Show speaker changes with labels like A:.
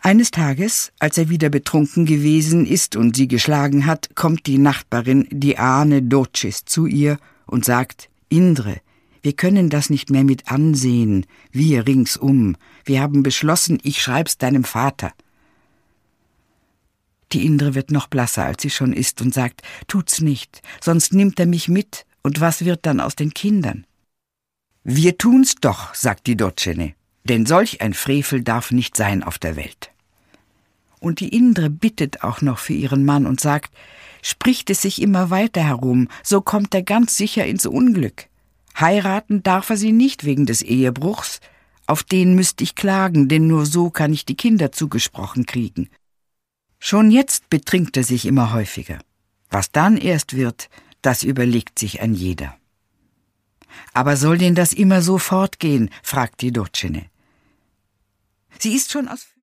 A: Eines Tages, als er wieder betrunken gewesen ist und sie geschlagen hat, kommt die Nachbarin, die Ane Docis, zu ihr und sagt: »Indre, wir können das nicht mehr mit ansehen, wir ringsum. Wir haben beschlossen, ich schreib's deinem Vater.« Die Indre wird noch blasser, als sie schon ist, und sagt: »Tut's nicht, sonst nimmt er mich mit, und was wird dann aus den Kindern?« »Wir tun's doch«, sagt die Dotzene, »denn solch ein Frevel darf nicht sein auf der Welt.« Und die Indre bittet auch noch für ihren Mann und sagt: »Spricht es sich immer weiter herum, so kommt er ganz sicher ins Unglück. Heiraten darf er sie nicht wegen des Ehebruchs, auf den müsste ich klagen, denn nur so kann ich die Kinder zugesprochen kriegen. Schon jetzt betrinkt er sich immer häufiger. Was dann erst wird, das überlegt sich ein jeder.« »Aber soll denn das immer so fortgehen?«, fragt die Dotzene. Sie ist schon aus